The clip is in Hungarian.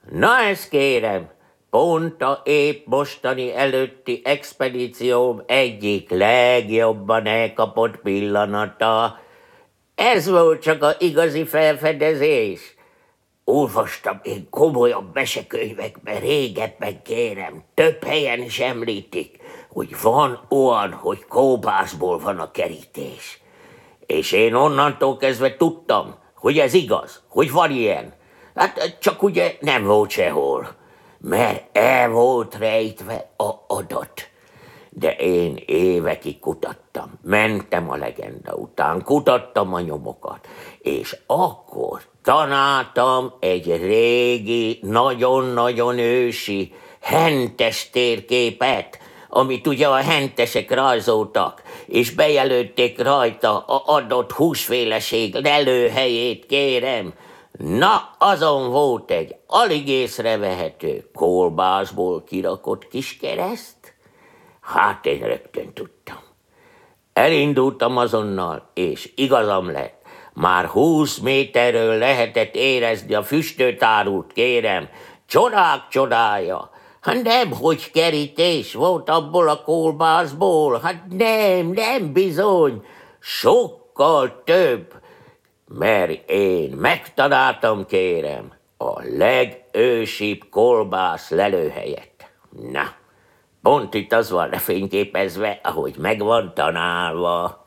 Na ezt kérem, pont a épp mostani előtti expedícióm egyik legjobban elkapott pillanata. Ez volt csak a igazi felfedezés. Olvastam én komolyabb mesekönyvekben régebben, kérem, több helyen is említik, hogy van olyan, hogy kóbászból van a kerítés. És én onnantól kezdve tudtam, hogy ez igaz, hogy van ilyen. Hát csak ugye nem volt sehol, mert el volt rejtve a adat. De én évekig kutattam, mentem a legenda után, kutattam a nyomokat, és akkor találtam egy régi, nagyon-nagyon ősi, hentes térképet, amit ugye a hentesek rajzoltak, és bejelölték rajta a adott húsféleség lelőhelyét, kérem. Na, azon volt egy alig észrevehető kolbászból kirakott kis kereszt. Hát én rögtön tudtam. Elindultam azonnal, és igazam lett. Már 20 méterről lehetett érezni a füstöt, kérem. Csodák csodája. Hát nem, hogy kerítés volt abból a kolbászból. Hát nem bizony. Sokkal több. Mert én megtaláltam, kérem, a legősibb kolbász lelőhelyet. Na, pont itt az van lefényképezve, ahogy meg van tanálva.